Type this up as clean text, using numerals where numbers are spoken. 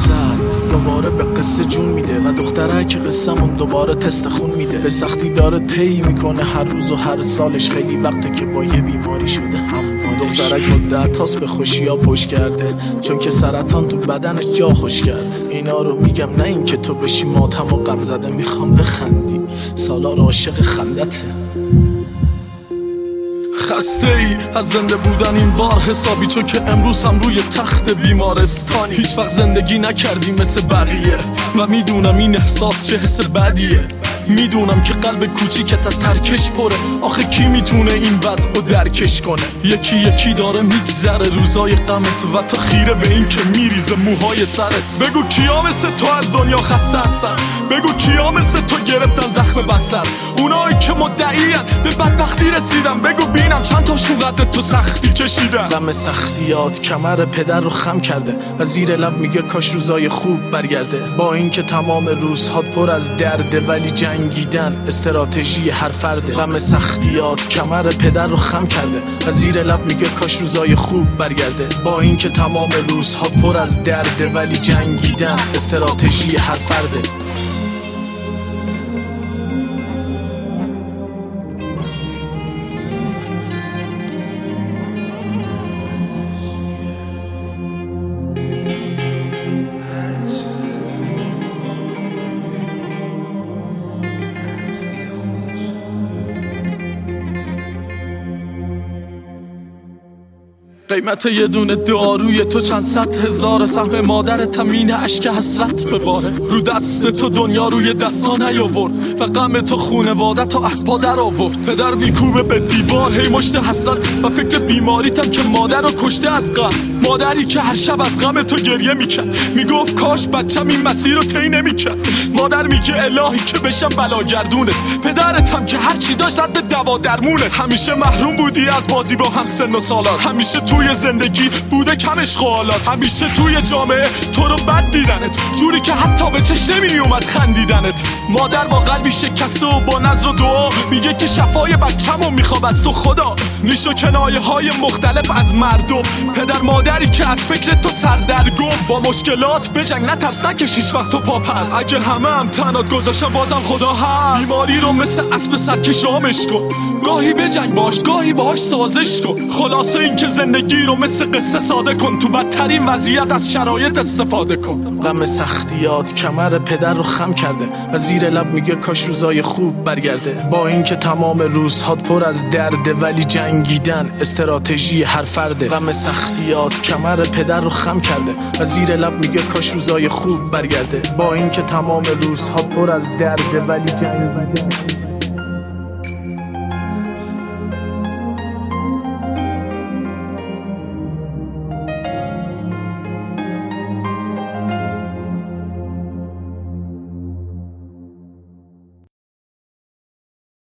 زد دوباره به قصه جون میده و دختره که قصه‌مون دوباره تست خون میده. به سختی داره طی میکنه هر روز و هر سالش، خیلی وقته که با یه بیماری شده هممالش. دخترک مدت هاست به خوشیا پشت کرده چون که سرطان تو بدنش جا خوش کرده. اینا رو میگم نه این که تو بشی ماتم و غم زده، میخوام بخندی، سالار عاشق خندته. خسته ای از زنده بودن این بار حسابی، چون که امروز هم روی تخت بیمارستانی. هیچ وقت زندگی نکردی مثل بقیه و میدونم این احساس چه حس بدیه. میدونم که قلب کوچیکت از ترکش پره، آخه کی میتونه این وضع رو درکش کنه؟ یکی یکی داره میگذره روزای غمت و تو خیره به این که میریزه موهای سرت. بگو کیا مثل تو از دنیا خسته هستن؟ بگو کیا مثل تو گرفتن زخم بستن؟ اونایی که مدعیان به بدبختی رسیدن، بگو بینم چند تاشون قد تو سختی کشیدن. غم سختیات کمر پدر رو خم کرده و زیر لب میگه کاش روزای خوب برگرده. با اینکه تمام روزها پر از درده ولی جنگیدن استراتژی هر فرده. غم سختیات کمر پدر رو خم کرده و زیر لب میگه کاش روزای خوب برگرده. با اینکه تمام روزها پر از درده ولی جنگیدن استراتژی هر فرده. قیمت یه دونه داروی تو چند صد هزار، سهم مادرت تمین اشک حسرت بباره. رو دست تو دنیا روی دستا نیاورد و غم تو خونواده تا از پا در آورد. پدر میکوبه به دیوار هی مشت حسرت و فکر بیماریتم که مادر رو کشته از غم. مادری که هر شب از غم تو گریه میکرد، میگفت کاش بچم این مسیر رو طی نمیکرد. مادر میگه الهی که بشم بلاگردونت. پدرت هم که هرچی داشت زد به دوا درمونت. همیشه محروم بودی از بازی با هم سن و سالات، همیشه توی زندگی بوده کم عشق و حالات، همیشه توی جامعه تو رو بد دیدنت، جوری که حتی به چشم نمی اومد خندیدنت. مادر با قلبی شکسته و با نظر و دعا میگه که شفای بچه‌مو میخواد از تو خدا. نیش و کنایه های مختلف از مردم، پدر مادری که از فکر تو سردرگم. با مشکلات بجنگ نترس نکش هیچ وقت تو پاپس، اگه همه هم تنات گذاشتن بازم خدا هست. بیماری رو مثل اسب سرکش رامش کن، گاهی بجنگ باش گاهی باهاش سازش کن. خلاصه این که زندگی رو مثل قصه ساده کن، تو بدترین وضعیت از شرایط استفاده کن. غم سختیات کمر پدر رو خم کرده و زیر لب میگه کاش روزای خوب برگرده. با اینکه تمام روزها پر از درده ولی جنگیدن استراتژی هر فرده. غم سختیات کمر پدر رو خم کرده و زیر لب میگه کاش روزای خوب برگرده. با اینکه تمام روزها پر از درده ولی جنگیدن